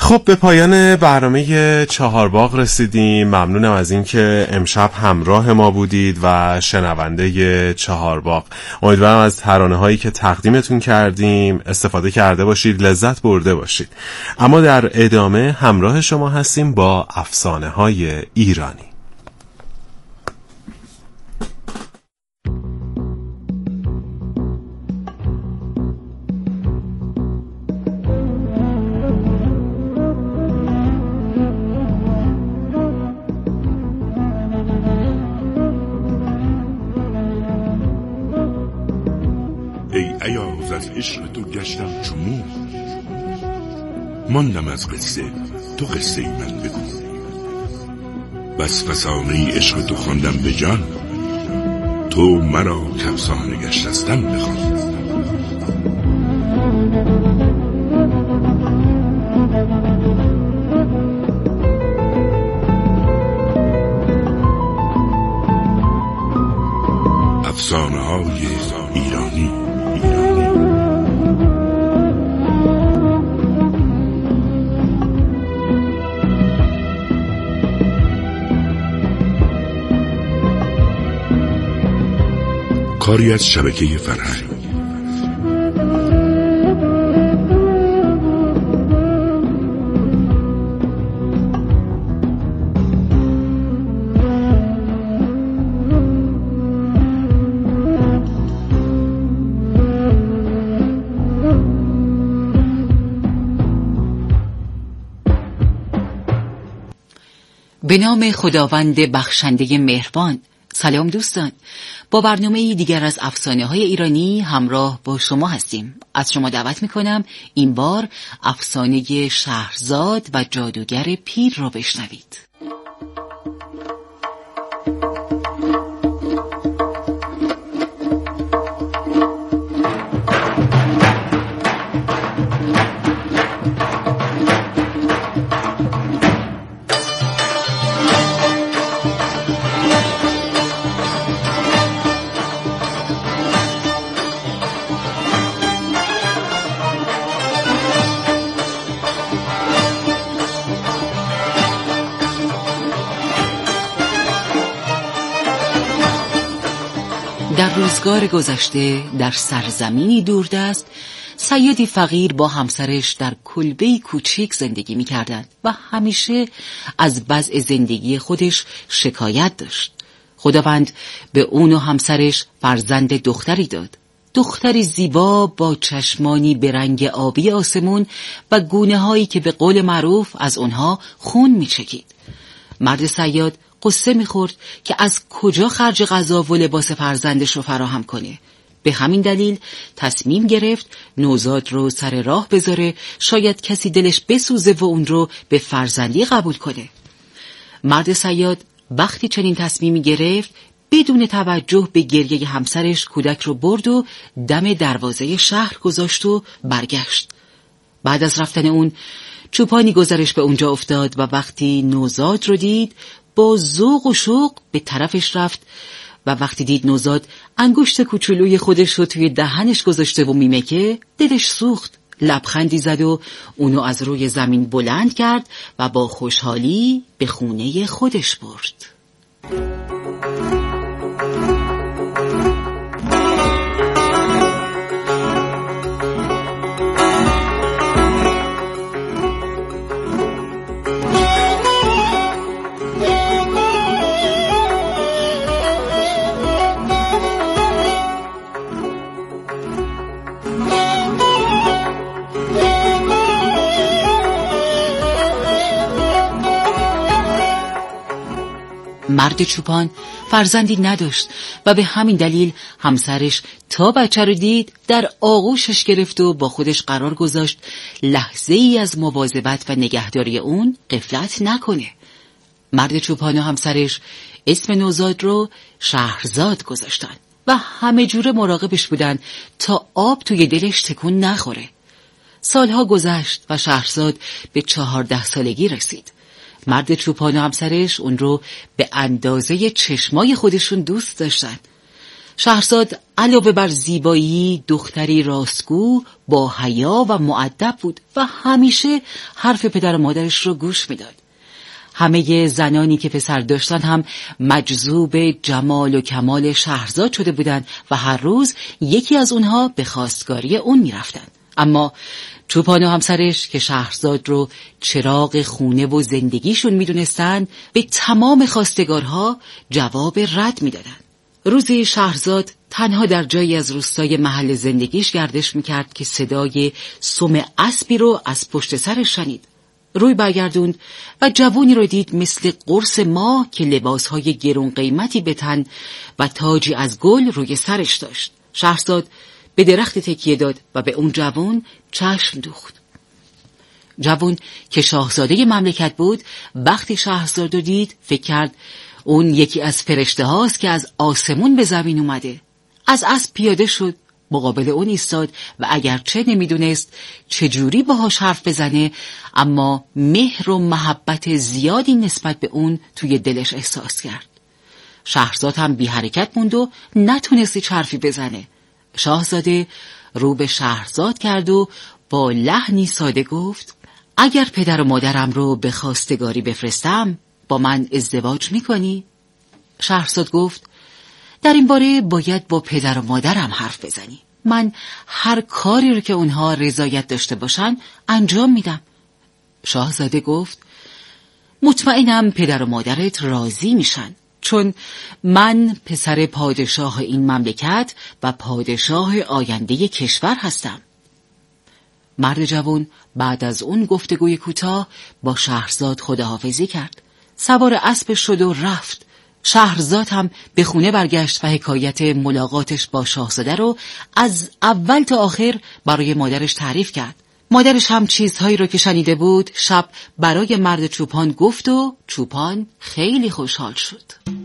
خب به پایان برنامه چهارباغ رسیدیم. ممنونم از اینکه امشب همراه ما بودید و شنونده چهارباغ. امیدوارم از ترانه هایی که تقدیمتون کردیم استفاده کرده باشید، لذت برده باشید. اما در ادامه همراه شما هستیم با افسانه های ایرانی. از عشق تو گشتم چمو، ماندم از قصه تو قصه ای من بگو. بس فسانه عشق تو خواندم به جان، تو مرا کفسانه گشتستم بخوان. افسانه های ایرانی. کاری از شبکه فرهنگ. به نام خداوند بخشنده مهربان. سلام دوستان، با برنامه دیگر از افسانه های ایرانی همراه با شما هستیم. از شما دعوت میکنم این بار افسانه شهرزاد و جادوگر پیر را بشنوید. در روزگار گذشته در سرزمینی دوردست، صیادی فقیر با همسرش در کلبه‌ای کوچیک زندگی می‌کردند و همیشه از وضع زندگی خودش شکایت داشت. خداوند به اون و همسرش فرزند دختری داد. دختری زیبا با چشمانی به رنگ آبی آسمون و گونه‌هایی که به قول معروف از اونها خون می‌چکید. مرد صیاد قصه می‌خورد که از کجا خرج غذا و لباس فرزندش رو فراهم کنه. به همین دلیل تصمیم گرفت نوزاد رو سر راه بذاره، شاید کسی دلش بسوزه و اون رو به فرزندی قبول کنه. مرد صیاد وقتی چنین تصمیمی گرفت، بدون توجه به گریه همسرش کودک رو برد و دم دروازه شهر گذاشت و برگشت. بعد از رفتن اون، چوپانی گذرش به اونجا افتاد و وقتی نوزاد رو دید، با ذوق و شوق به طرفش رفت و وقتی دید نوزاد انگشت کوچولوی خودش رو توی دهنش گذاشته و میمکه، دلش سوخت. لبخندی زد و اونو از روی زمین بلند کرد و با خوشحالی به خونه خودش برد. مرد چوپان فرزندی نداشت و به همین دلیل همسرش تا بچه رو دید در آغوشش گرفت و با خودش قرار گذاشت لحظه ای از مواظبت و نگهداری اون غفلت نکنه. مرد چوپان و همسرش اسم نوزاد رو شهرزاد گذاشتن و همه جوره مراقبش بودن تا آب توی دلش تکون نخوره. سالها گذشت و شهرزاد به 14 سالگی رسید. مرد چوپان و همسرش اون رو به اندازه چشمای خودشون دوست داشتن. شهرزاد علاوه بر زیبایی دختری راستگو با حیا و مؤدب بود و همیشه حرف پدر و مادرش رو گوش میداد. همه زنانی که پسر داشتن هم مجذوب جمال و کمال شهرزاد شده بودند و هر روز یکی از اونها به خواستگاری اون میرفتن. اما چوپان و همسرش که شهرزاد رو چراغ خونه و زندگیشون میدونستن به تمام خواستگارها جواب رد میدادن. روزی شهرزاد تنها در جایی از روستای محل زندگیش گردش میکرد که صدای سم اسبی رو از پشت سرش شنید. روی برگردوند و جوونی رو دید مثل قرص ماه که لباسهای گرون قیمتی به تن و تاجی از گل روی سرش داشت. شهرزاد به درخت تکیه داد و به اون جوون چشم دوخت. جوون که شاهزاده مملکت بود وقتی شهرزاد رو دید فکر کرد اون یکی از فرشته هاست که از آسمون به زمین اومده. از اسب پیاده شد، مقابل اون ایستاد و اگرچه نمیدونست چجوری باهاش حرف بزنه اما مهر و محبت زیادی نسبت به اون توی دلش احساس کرد. شهرزاد هم بی حرکت موند و نتونستی حرفی بزنه. شاهزاده رو به شهرزاد کرد و با لحنی ساده گفت اگر پدر و مادرم رو به خواستگاری بفرستم با من ازدواج میکنی؟ شهرزاد گفت در این باره باید با پدر و مادرم حرف بزنی. من هر کاری رو که اونها رضایت داشته باشن انجام میدم. شاهزاده گفت مطمئنم پدر و مادرت راضی میشن، چون من پسر پادشاه این مملکت و پادشاه آینده کشور هستم. مرد جوان بعد از اون گفتگوی کوتاه با شهرزاد خداحافظی کرد. سوار اسبش شد و رفت. شهرزاد هم به خونه برگشت و حکایت ملاقاتش با شاهزاده رو از اول تا آخر برای مادرش تعریف کرد. مادرش هم چیزهایی رو که شنیده بود شب برای مرد چوپان گفت و چوپان خیلی خوشحال شد.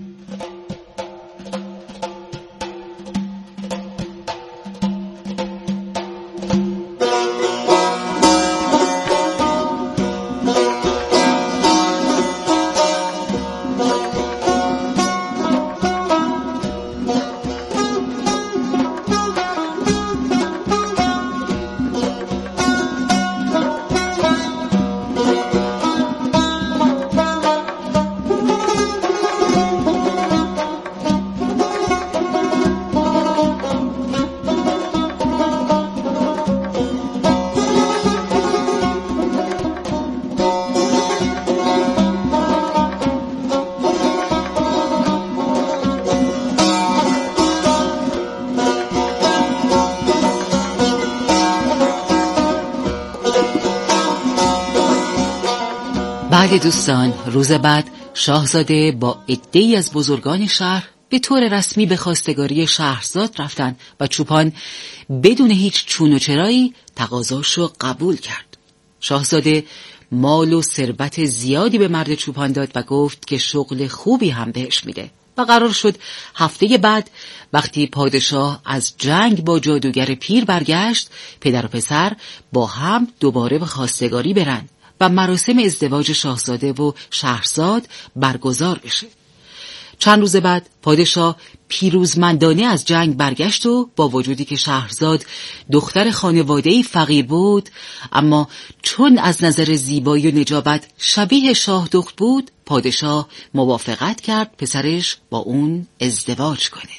بله دوستان، روز بعد شاهزاده با عده‌ای از بزرگان شهر به طور رسمی به خواستگاری شهرزاد رفتن و چوپان بدون هیچ چون و چرایی تقاضاشو قبول کرد. شاهزاده مال و ثروت زیادی به مرد چوپان داد و گفت که شغل خوبی هم بهش میده و قرار شد هفته بعد وقتی پادشاه از جنگ با جادوگر پیر برگشت پدر و پسر با هم دوباره به خواستگاری برن و مراسم ازدواج شاهزاده و شهرزاد برگزار بشه. چند روز بعد پادشاه پیروزمندانه از جنگ برگشت و با وجودی که شهرزاد دختر خانواده‌ای فقیر بود اما چون از نظر زیبایی و نجابت شبیه شاه دخت بود پادشاه موافقت کرد پسرش با اون ازدواج کنه.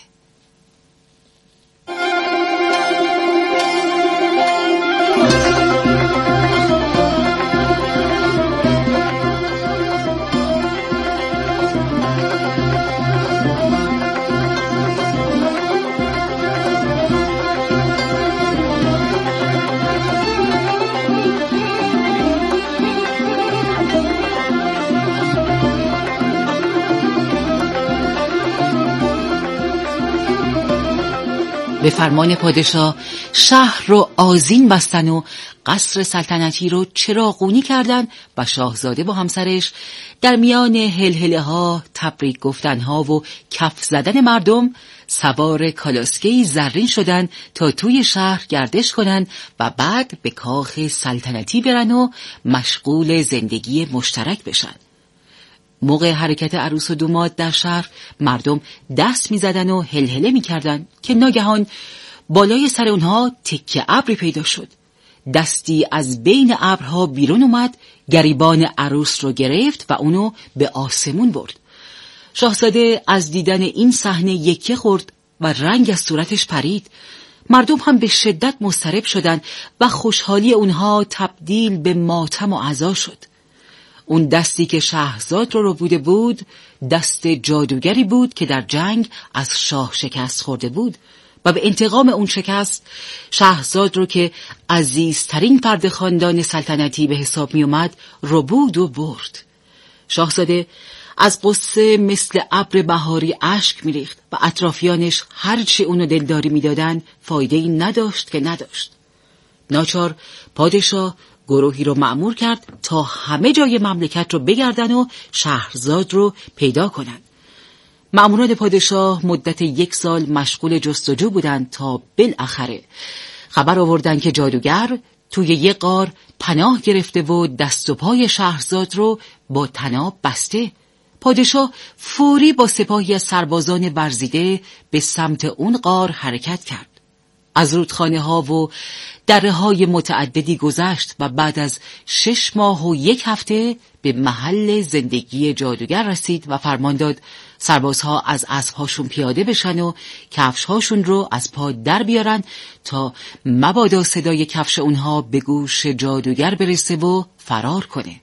به فرمان پادشاه شهر رو آذین بستن و قصر سلطنتی رو چراغونی کردن و شاهزاده با همسرش در میان هلهله ها، تبریک گفتن ها و کف زدن مردم سوار کالاسکه‌ای زرین شدن تا توی شهر گردش کنن و بعد به کاخ سلطنتی برن و مشغول زندگی مشترک بشن. موقع حرکت عروس و داماد در شهر مردم دست می‌زدن و هلهله می‌کردن که ناگهان بالای سر اونها تکه ابری پیدا شد. دستی از بین ابرها بیرون اومد، گریبان عروس رو گرفت و اونو به آسمون برد. شاهزاده از دیدن این صحنه یکه خورد و رنگ از صورتش پرید. مردم هم به شدت مضطرب شدند و خوشحالی اونها تبدیل به ماتم و عزا شد. اون دستی که شاهزاده رو بوده بود، دست جادوگری بود که در جنگ از شاه شکست خورده بود و به انتقام اون شکست شاهزاده رو که عزیزترین فرد خاندان سلطنتی به حساب می اومد رو بود و برد. شاهزاده از قصه مثل ابر بهاری اشک می‌ریخت و اطرافیانش هرچی اونو دلداری می‌دادن فایده‌ای نداشت که نداشت. ناچار پادشاه گروهی رو مأمور کرد تا همه جای مملکت رو بگردن و شهرزاد رو پیدا کنن. مأموران پادشاه مدت 1 سال مشغول جستجو بودند تا بالاخره خبر آوردن که جادوگر توی یک غار پناه گرفته و دست و پای شهرزاد رو با طناب بسته. پادشاه فوری با سپاهی از سربازان ورزیده به سمت اون غار حرکت کرد. از رودخانه ها و دره های متعددی گذشت و بعد از 6 ماه و 1 هفته به محل زندگی جادوگر رسید و فرمان داد سربازها از اسب‌هاشون پیاده بشن و کفش‌هاشون رو از پا در بیارن تا مبادا صدای کفش اونها به گوش جادوگر برسه و فرار کنه.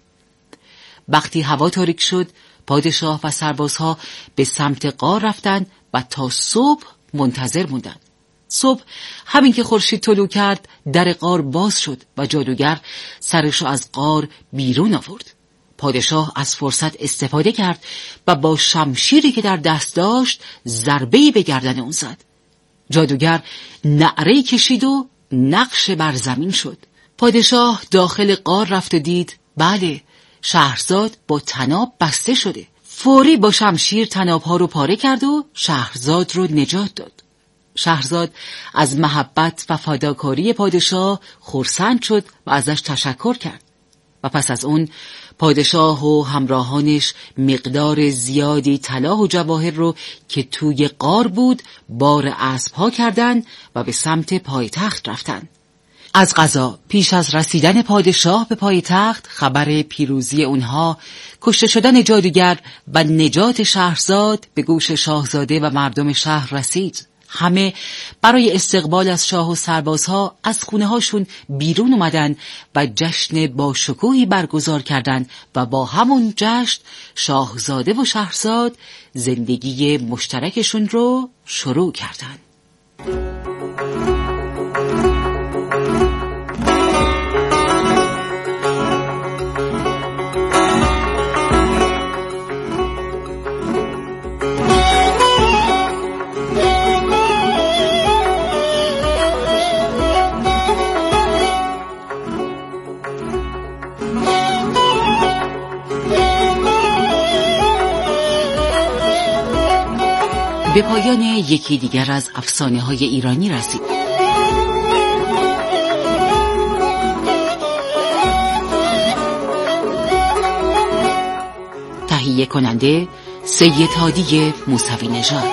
وقتی هوا تاریک شد، پادشاه و سربازها به سمت غار رفتن و تا صبح منتظر موندن. صبح همین که خورشید طلوع کرد، در غار باز شد و جادوگر سرشو از غار بیرون آورد. پادشاه از فرصت استفاده کرد و با شمشیری که در دست داشت ضربه‌ای به گردن اون زد. جادوگر نعره‌ای کشید و نقش بر زمین شد. پادشاه داخل غار رفت و دید بله، شهرزاد با طناب بسته شده. فوری با شمشیر طناب‌ها رو پاره کرد و شهرزاد رو نجات داد. شهرزاد از محبت و فداکاری پادشاه خرسند شد و ازش تشکر کرد و پس از اون پادشاه و همراهانش مقدار زیادی طلا و جواهر رو که توی غار بود بار اسب‌ها کردن و به سمت پایتخت رفتن. از قضا پیش از رسیدن پادشاه به پایتخت خبر پیروزی اونها، کشته شدن جادوگر و نجات شهرزاد به گوش شاهزاده و مردم شهر رسید. همه برای استقبال از شاه و سربازها از خونه هاشون بیرون اومدن و جشن با شکوهی برگزار کردند و با همون جشن شاهزاده و شهرزاد زندگی مشترکشون رو شروع کردند. به پایان یکی دیگر از افسانه‌های ایرانی رسید. تهیه کننده سید هادی موسوی نژاد.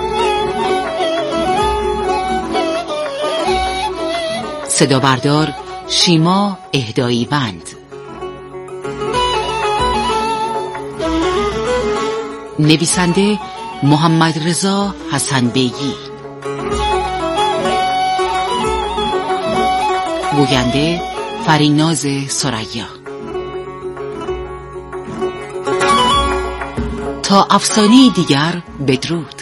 صدا بردار شیما اهدایی بند. نویسنده محمد رضا حسن بیگی. گوینده فریناز سریا. تا افسانه‌ای دیگر بدرود.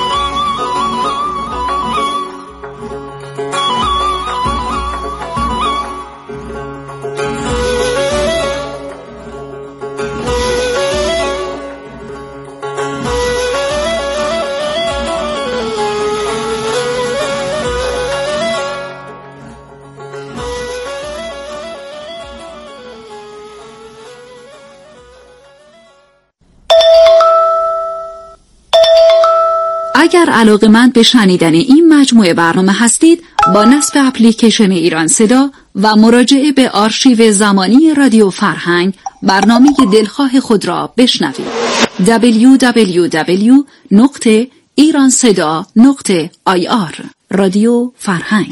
اگر علاقه‌مند به شنیدن این مجموعه برنامه هستید، با نصب اپلیکیشن ایران صدا و مراجعه به آرشیو زمانی رادیو فرهنگ برنامه دلخواه خود را بشنوید. www.iranseda.ir رادیو فرهنگ.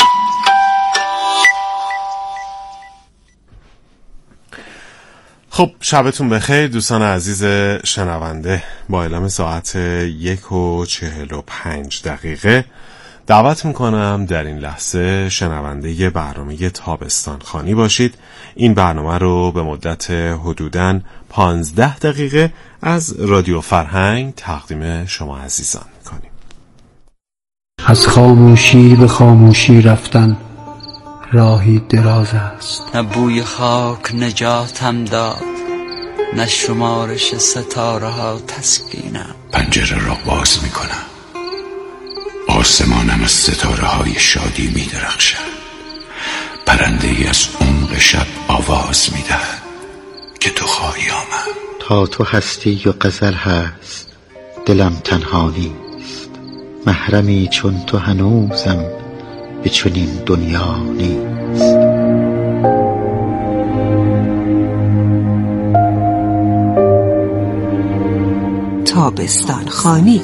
خب شبتون بخیر دوستان عزیز شنونده. با اعلام ساعت 1:45 دعوت میکنم در این لحظه شنونده برنامه تابستان خوانی باشید. این برنامه رو به مدت حدوداً 15 دقیقه از رادیو فرهنگ تقدیم شما عزیزان میکنیم. از خاموشی به خاموشی رفتن راهی دراز است. نه بوی خاک نجاتم داد، نه شمارش ستاره ها تسکینم. پنجره را باز میکنم، آسمانم از ستاره های شادی می درخشد. پرنده ای از عمق شب آواز می دهد که تو خواهی آمد. تا تو هستی و غزل هست دلم تنها نیست. محرمی چون تو هنوزم به چنین دنیا نیست. تابستان خوانی.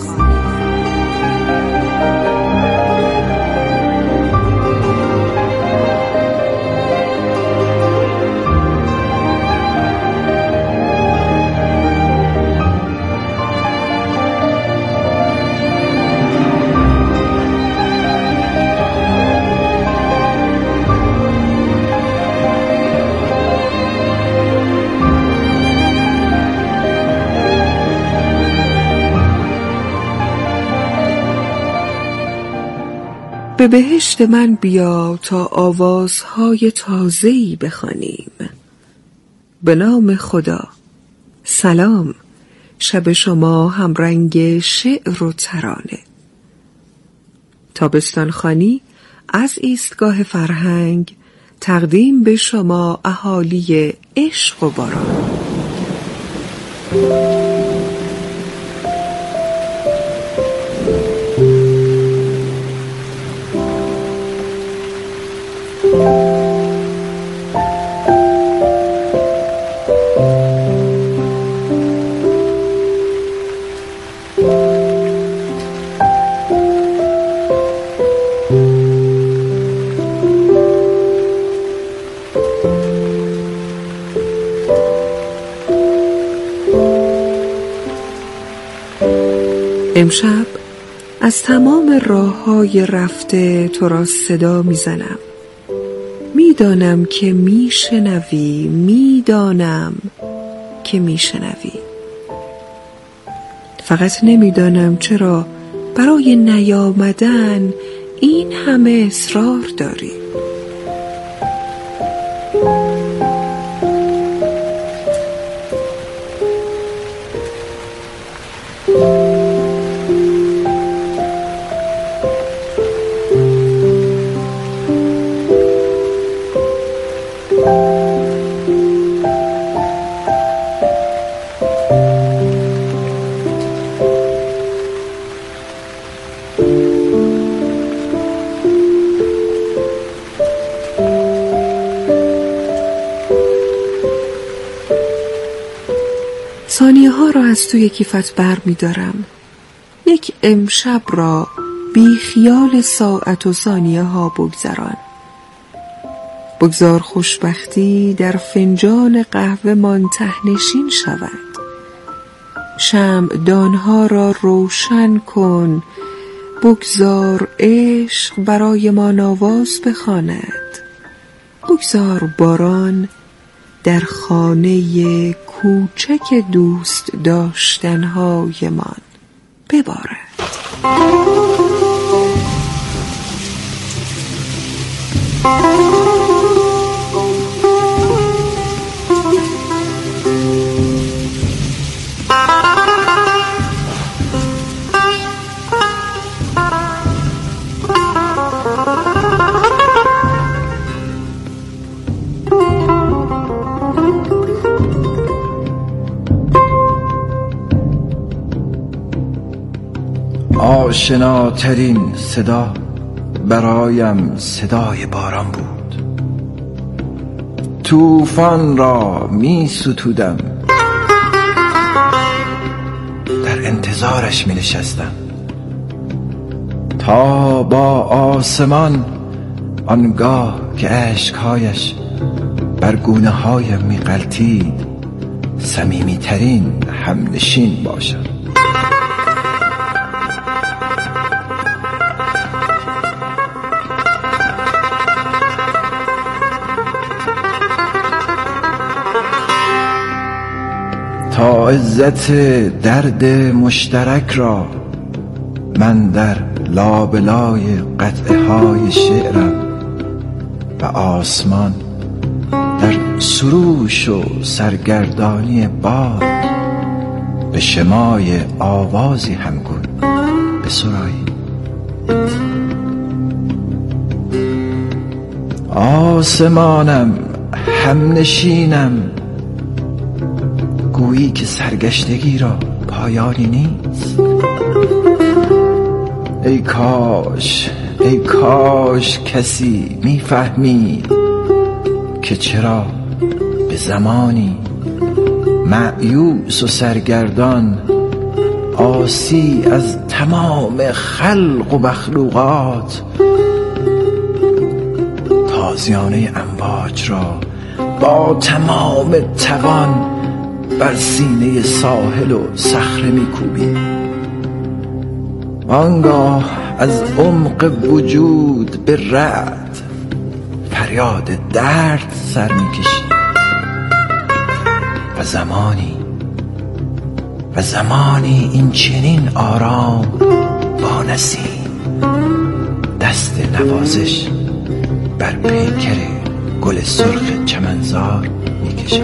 به بهشت من بیا تا آوازهای تازه‌ای بخوانیم. به نام خدا. سلام، شب شما همرنگ شعر و ترانه. تابستان خوانی از ایستگاه فرهنگ تقدیم به شما اهالی عشق و باران. امشب از تمام راه‌های رفته تو را صدا می‌زنم. می‌دانم که می‌شنوی، می‌دانم که می‌شنوی. فقط نمی‌دانم چرا برای نیامدن این همه اصرار داری. ثانیه ها را از توی کیفت بر می دارم. یک امشب را بی خیال ساعت و ثانیه ها بگذران. بگذار خوشبختی در فنجان قهوه من تهنشین شود. شمع دانها را روشن کن. بگذار عشق برای ما آواز بخواند. بگذار باران در خانه کوچک دوست داشتنهای من ببارد. آشناترین صدا برایم صدای باران بود. طوفان را می ستودم در انتظارش می نشستم تا با آسمان آنگاه که اشکهایش بر گونه هایم می غلتید صمیمی ترین همنشین باشم. تا عزت درد مشترک را من در لابلای قطعه های شعرم و آسمان در سروش و سرگردانی باد به شمای آوازی همگون بسراییم. آسمانم همنشینم گویی که سرگشتگی را پایانی نیست. ای کاش کسی میفهمید که چرا به زمانی مأیوس و سرگردان عاصی از تمام خلق و مخلوقات تازیانه امواج را با تمام توان بر سینه ساحل و صخره میکوبیم. آنگاه از عمق وجود به رعد فریاد درد سر میکشیم و زمانی این چنین آرام با نسیم دست نوازش بر پیکر گل سرخ چمنزار میکشم.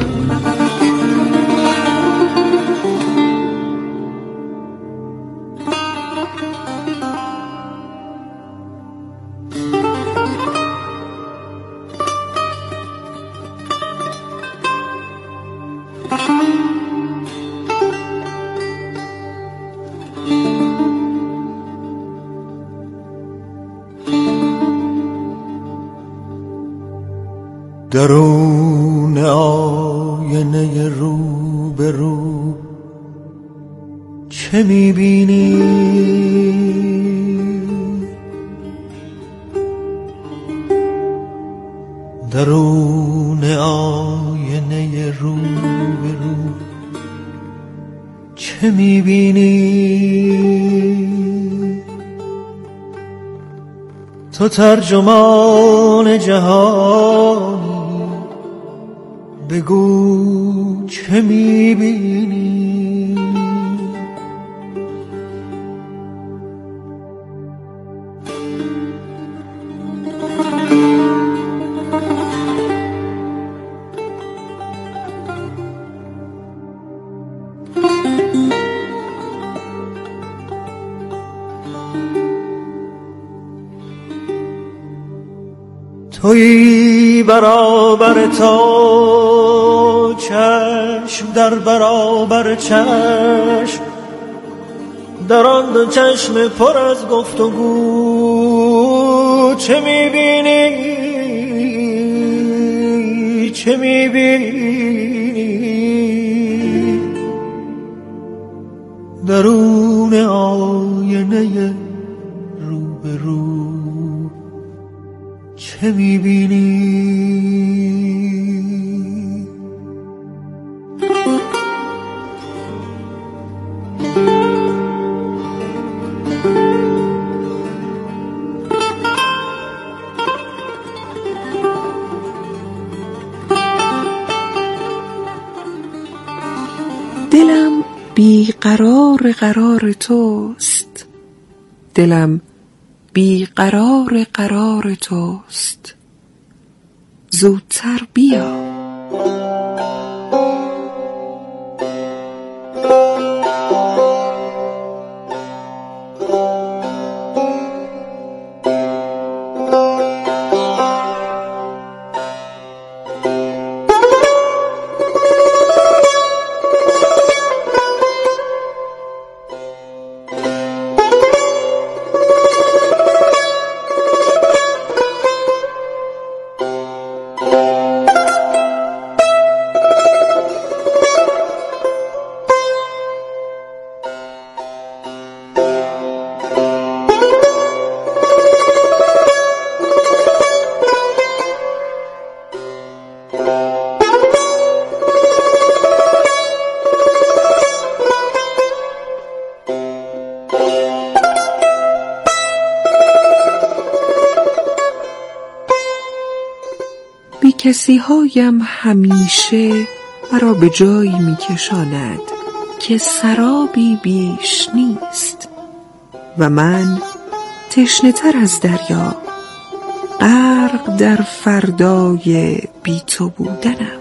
درون آینه رو به رو چه میبینی؟ درون آینه رو به رو چه میبینی؟ تو ترجمان جهانی بگو چه میبینی؟ تویی برابر تا چشم در برابر چشم، در آن دو چشم پر از گفتگو چه میبینی؟ چه میبینی؟ درون آینه رو به رو چه میبینی؟ دلم بیقرار قرار توست، دلم بیقرار قرار توست، زودتر بیا. ناکسی هایم همیشه مرا به جایی می کشاند که سرابی بیش نیست و من تشنه تر از دریا غرق در فردای بی تو بودنم.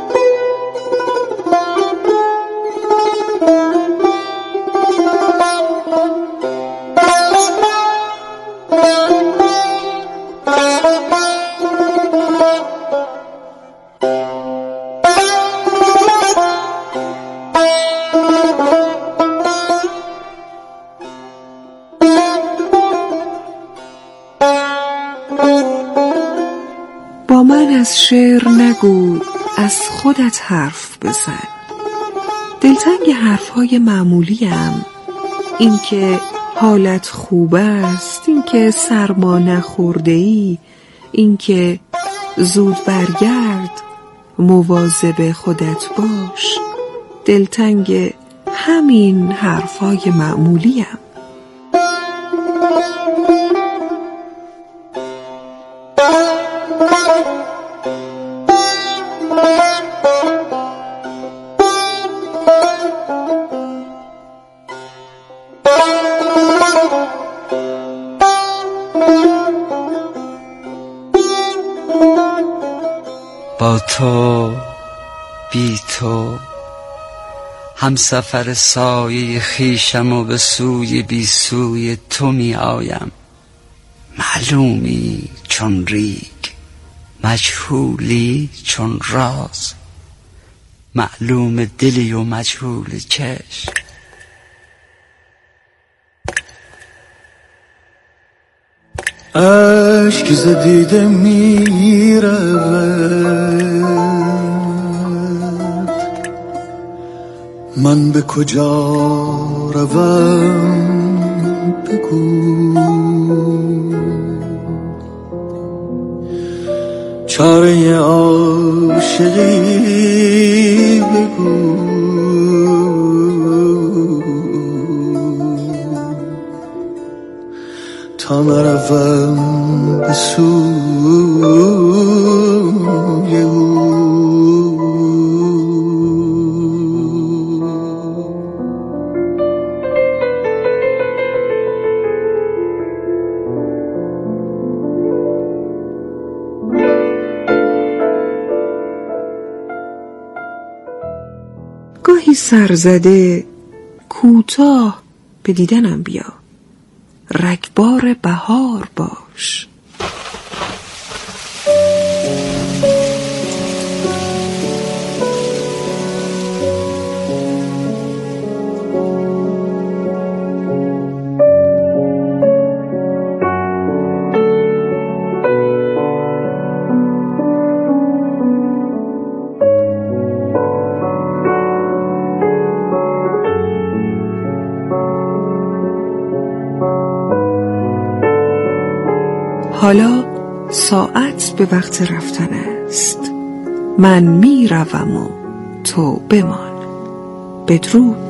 با من از شعر نگو، از خودت حرف بزن. دلتنگ حرفهای معمولیم، این که حالت خوب است، این که سرما نخورده ای، این که زود برگرد، مواظب خودت باش. دلتنگ همین حرفهای معمولیم. با تو بی تو همسفر سایه خویشم و به سوی بی سوی تو می آیم. معلومی چون ریگ، مجهولی چون راز، معلوم دلی و مجهول چشم. اشک ز دیده می رود، من به کجا روم بگو. چاره عاشقی بگو، تا نروم به سوی او. گاهی سرزده کوتاه به دیدنم بیا، رگبار بهار باش. حالا ساعت به وقت رفتن است، من می روم و تو بمان. بدرود.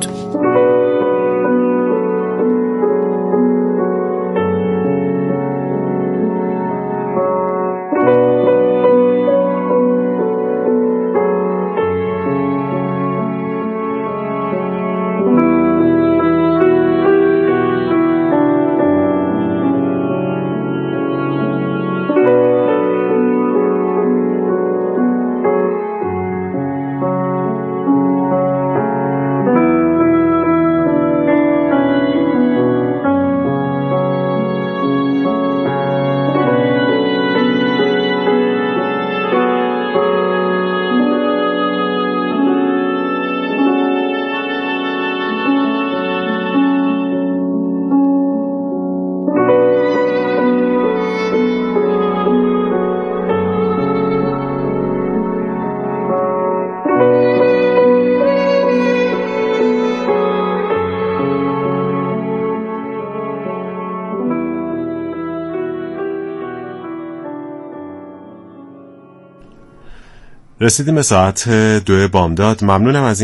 رسیدیم به ساعت 2 بامداد. ممنونم از